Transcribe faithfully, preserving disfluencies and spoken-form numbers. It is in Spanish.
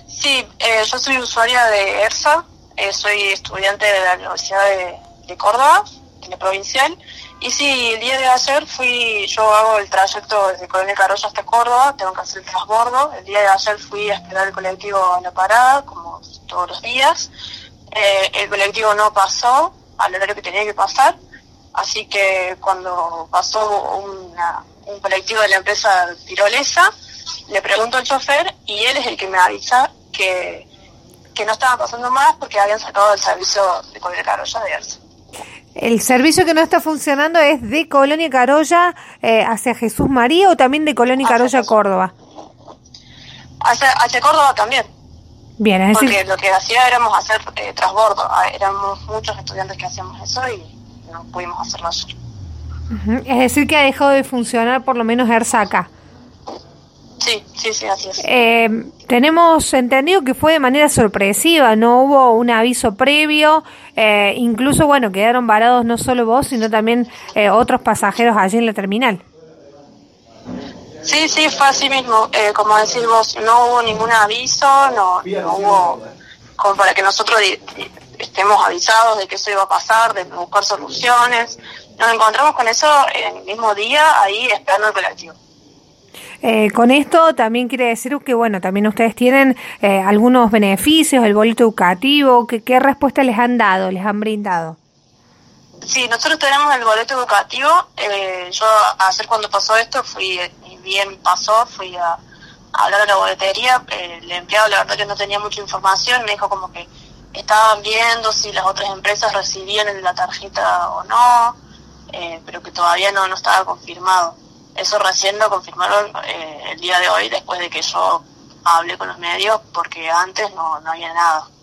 Sí, eh, yo soy usuaria de ERSA, eh, soy estudiante de la Universidad de, de Córdoba, en la provincial, y sí, el día de ayer fui, yo hago el trayecto desde Colonia Carolla hasta Córdoba, tengo que hacer el transbordo. El día de ayer fui a esperar el colectivo a la parada, como todos los días. Eh, el colectivo no pasó al horario que tenía que pasar, así que cuando pasó una, un colectivo de la empresa tirolesa, le pregunto al chofer y él es el que me avisa que, que no estaban pasando más porque habían sacado el servicio de Colonia Carolla de ERSA. ¿El servicio que no está funcionando es de Colonia Carolla eh, hacia Jesús María o también de Colonia Carolla a Córdoba? Hacia, hacia Córdoba también. Bien, es Porque decir, lo que hacía éramos hacer eh, transbordo. Éramos muchos estudiantes que hacíamos eso y no pudimos hacerlo ayer. uh-huh. Es decir que ha dejado de funcionar por lo menos ERSA acá. Sí, sí, sí, así es. Eh, tenemos entendido que fue de manera sorpresiva, no hubo un aviso previo, eh, incluso, bueno, quedaron varados no solo vos, sino también eh, otros pasajeros allí en la terminal. Sí, sí, fue así mismo. Eh, como decís vos, no hubo ningún aviso, no, no hubo como para que nosotros di, di, estemos avisados de que eso iba a pasar, de buscar soluciones. Nos encontramos con eso en el mismo día, ahí esperando el colectivo. Eh, con esto también quiere decir que, bueno, también ustedes tienen eh, algunos beneficios, el boleto educativo. ¿Qué, qué respuesta les han dado, les han brindado? Sí, nosotros tenemos el boleto educativo. Eh, yo ayer cuando pasó esto, fui, y bien pasó, fui a, a hablar a la boletería. Eh, el empleado, la verdad que no tenía mucha información, me dijo como que estaban viendo si las otras empresas recibían la tarjeta o no, eh, pero que todavía no, no estaba confirmado. Eso recién lo confirmaron eh, el día de hoy, después de que yo hablé con los medios, porque antes no, no había nada.